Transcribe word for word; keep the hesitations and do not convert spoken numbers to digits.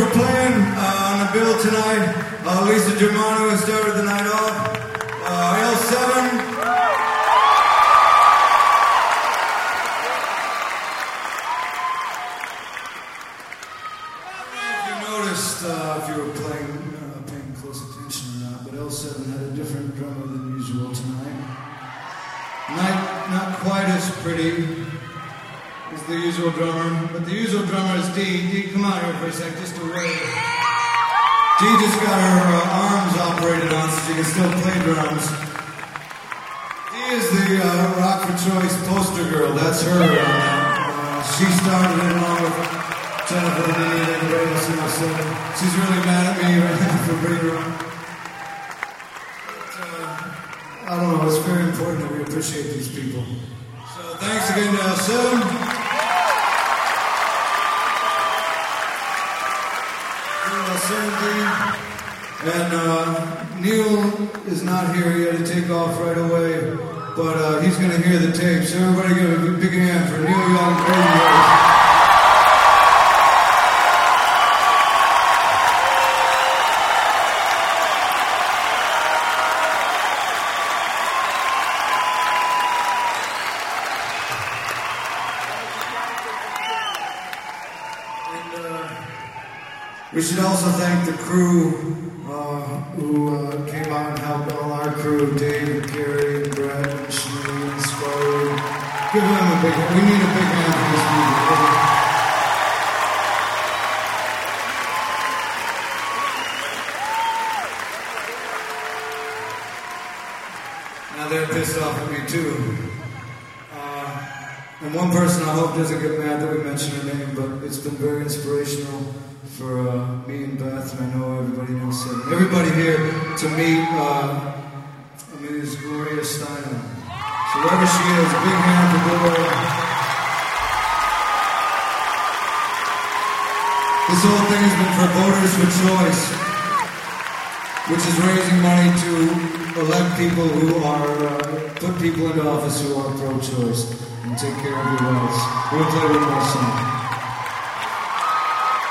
for playing uh, on the bill tonight. Uh, Lisa Germano has started the night off. Uh, L seven. I don't know if you noticed, uh, if you were playing, uh, paying close attention or not, but L seven had a different drummer than usual tonight. Not, not quite as pretty as the usual drummer, but the usual drummer is Dee. Dee, come out here for a sec, just a wave. Dee just got her uh, arms operated on so she can still play drums. Dee is the uh, Rock for Choice poster girl. That's her. Uh, uh, she started it along with Jennifer and Dee and everybody else, you know, so she's really mad at me right now for bringing her on. But, uh, I don't know, it's very important that we appreciate these people. So thanks again to L seven. And uh, Neil is not here. He had to take off right away, but uh, he's going to hear the tape. So everybody give a big hand for Neil Young. And uh, we should also thank the crew uh, who uh, came out and helped all our crew, Dave and Gary and Brett and Shani and Scully. Give them a big hand. We need a big hand for this music. Now they're pissed off at me too. Uh, and one person I hope doesn't get mad that we mention her name, but it's been very inspirational for uh, me and Beth, and I know everybody knows her. Everybody here to meet uh, I mean, is Gloria Steinem. So wherever she is, a big hand for Gloria. This whole thing has been for Voters for Choice, which is raising money to elect people who are, uh, put people into office who are pro-choice and take care of your rights. We'll play one more song.